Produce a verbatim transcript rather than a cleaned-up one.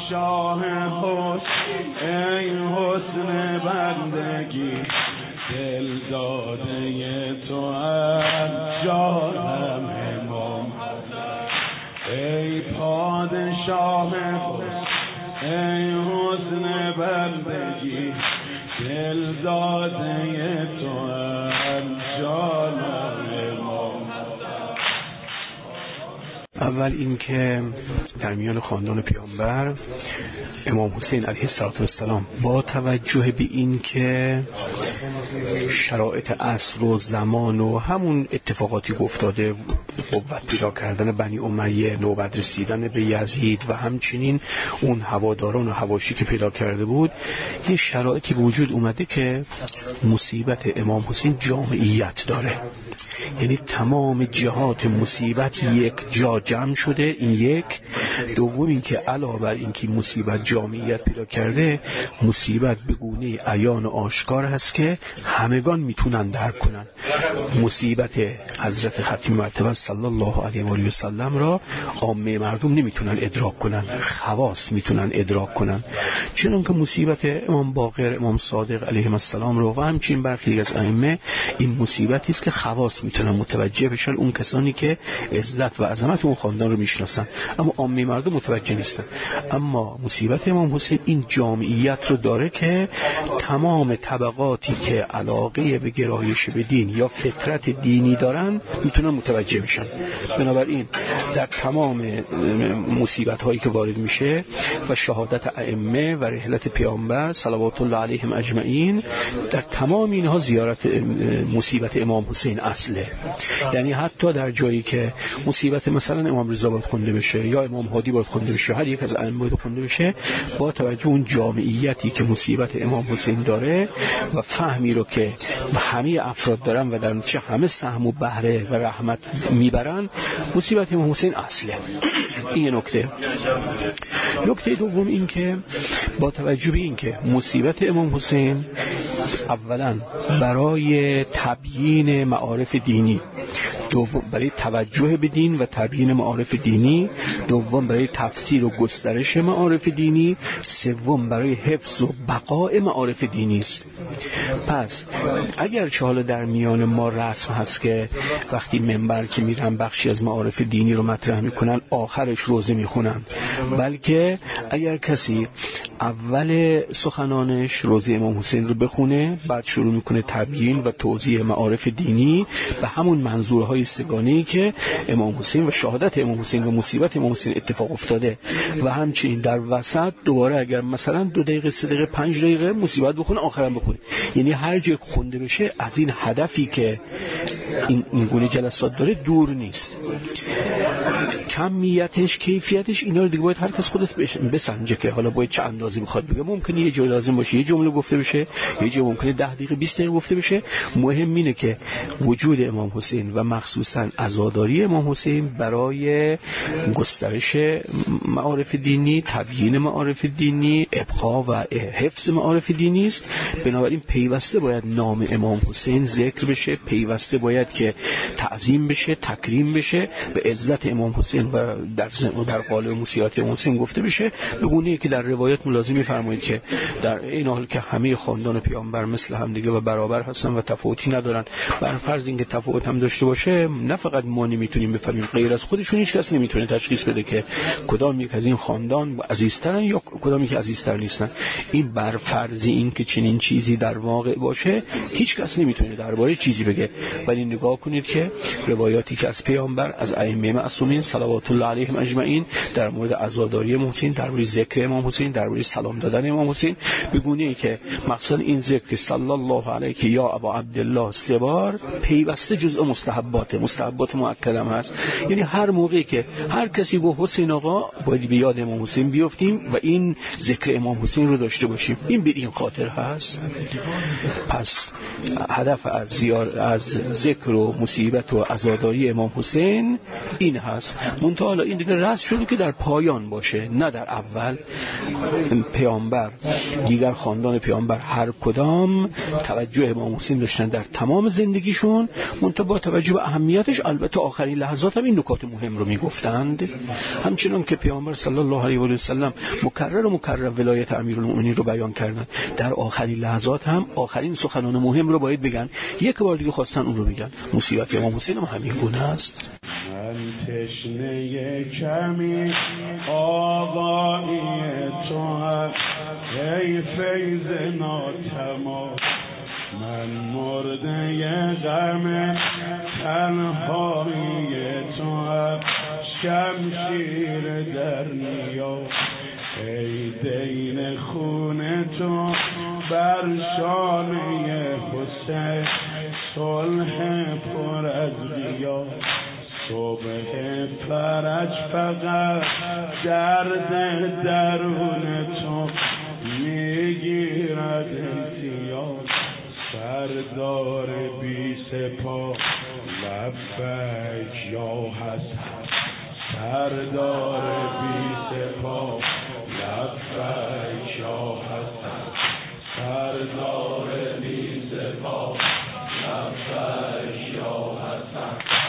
شاه حسن ای حسن بندگی دل داده تو از جانم امام ای پادشاه حسن ای حسن بندگی دل داده تو از جانم امام. اول اینکه در میان خاندان پیامبر امام حسین علیه السلام با توجه به این که شرایط عصر و زمان و همون اتفاقاتی افتاده، قوت پیدا کردن بنی امیه، نوبت رسیدن به یزید و همچنین اون هواداران و حواشی که پیدا کرده بود، یه شرایطی وجود اومده که مصیبت امام حسین جامعیت داره. یعنی تمام جهات مصیبت یک جا جمع شده. این یک. دوم این که علاوه بر این که مصیبت جامعیت پیدا کرده، مصیبت به گونه عیان و آشکار هست که همگان میتونن درک کنن. مصیبت حضرت ختم مرتبه صلی الله علیه و آله و سلم را عامه مردم نمیتونن ادراک کنن، خواص میتونن ادراک کنن. چون که مصیبت امام باقر، امام صادق علیهم السلام رو و همچنین برخی از ائمه، این مصیبتی است که خواص میتونن متوجه بشن، اون کسانی که عزت و عظمت اون خاندان رو میشناسن، اما عامه مردم متوجه نیستن. اما مصیبت امام حسین این جامعیت رو داره که تمام طبقاتی که علاقه به گرایش به دین یا فطرت دینی دارن میتونن متوجه بشن. بنابراین در تمام مصیبت هایی که وارد میشه و شهادت ائمه و رحلت پیامبر صلوات الله علیهم اجمعین، در تمام اینها زیارت مصیبت امام حسین اصله. یعنی حتی در جایی که مصیبت مثلا امام رضا باید خونده بشه یا امام هادی باید خونده بشه، هر یک از ائمه باید خونده بشه، با توجه اون جامعیتی که مصیبت امام حسین داره و فهمی رو که همه افراد دارن و در نتیجه همه سهم و بهره و رحمت میبرن، مصیبت امام حسین اصله. این یه نکته. نکته دوم این که با توجه به این که مصیبت امام حسین اولا برای تبیین معارف دینی، دوم برای توجه به دین و تبیین معارف دینی، دوم برای تفسیر و گسترش معارف دینی، سوم برای حفظ و بقاء معارف دینی است. پس اگر چه حالا در میان ما رسم هست که وقتی منبر که میرن بخشی از معارف دینی رو مطرح میکنن آخرش روزه میخونن، بلکه اگر کسی اول سخنانش روزه امام حسین رو بخونه، بعد شروع میکنه تبیین و توضیح معارف دینی به همون منظورهای سگانه‌ای که امام حسین و شهادت امام حسین و مصیبت امام حسین اتفاق افتاده، و همچنین در وسط دوباره اگر مثلا دو دقیقه سه دقیقه پنج دقیقه مصیبت بخونه آخرام بخونه. یعنی هر جای خونده بشه از این هدفی که این, این گونه جلسات داره دور نیست. کمیتش، کیفیتش، اینا رو دیگه باید هر کس خودش بسنجه که حالا باید چه اندازی بخواد بگه. ممکنه یه جای لازم باشه یه جمله گفته بشه، یه جای ممکنه ده دقیقه بیست دقیقه گفته بشه. مهم اینه که وجود امام حسین و مخصوصا عزاداری امام حسین برای گسترش معارف دینی، تبیین معارف دینی، ابقا و حفظ معارف دینی است. بنابراین پیوسته باید نام امام حسین ذکر بشه، پیوسته باید که تعظیم بشه، تکریم بشه، به عزت امام حسین و در در قالب مصیبت امام حسین گفته بشه، به گونه‌ای که در روایت ملازم می‌فرمایید که در این حال که همه خاندان پیامبر مثل هم دیگه و برابر هستن و تفاوتی ندارن، بر فرض اینکه تفاوت هم داشته باشه، نه فقط ما نمیتونیم بفهمیم، غیر از خودشون هیچ کس نمیتونه تشخیص بده که کدام یک از این خاندان عزیزترن یا کدام یک عزیزتر نیستن. این بر فرض این که چنین چیزی در واقع باشه، هیچ کس نمیتونه درباره چیزی بگه. ولی نگاه کنید که روایاتی که از پیامبر، از ائمه معصومین صلوات الله علیهم اجمعین در مورد عزاداری امام حسین، در مورد ذکر امام حسین، در مورد سلام دادن امام حسین، به گونه‌ای که مثلا این ذکر صلی الله علیک یا ابا عبدالله سه بار پیوسته جزء مستحبات مستحبات مؤکده هست. یعنی هر موقعی که هر کسی گفت حسین آقا، باید به یاد امام حسین بیافتیم و این ذکر امام حسین رو داشته باشیم. این به این خاطر هست. پس هدف از زیار از ذکر و مصیبت و عزاداری امام حسین این هست. منتها حالا این دیگه رسم شده که در پایان باشه، نه در اول. پیامبر، دیگر خاندان پیامبر هر کدام توجه امام حسین داشتن در تمام زندگیشون، منتها با توجه به اهمیتش البته آخرین لحظات هم این نکات مهم رو میگفتند، همچنان که پیامبر صلی الله علیه و سلم مکرر و مکرر ولایت امیرالمومنین رو بیان کردن، در آخرین لحظات هم آخرین سخنان مهم رو باید بگن. یک بار دیگه خواستن اون رو بگن. مصیبت امام حسین هم همین گونه است. من تشنه کمی آقایی تو هم ای فیض ناتمام، من مرده غم تنهایی تو هم شمشیر در نیام، ای دین خون تو بر شانه حسین صلح پر از غیاب، صبح فرج فقط درد درون تو میگیرد امتیاز، سردار بی سپاه لبیک یا حسن، سردار بی سپاه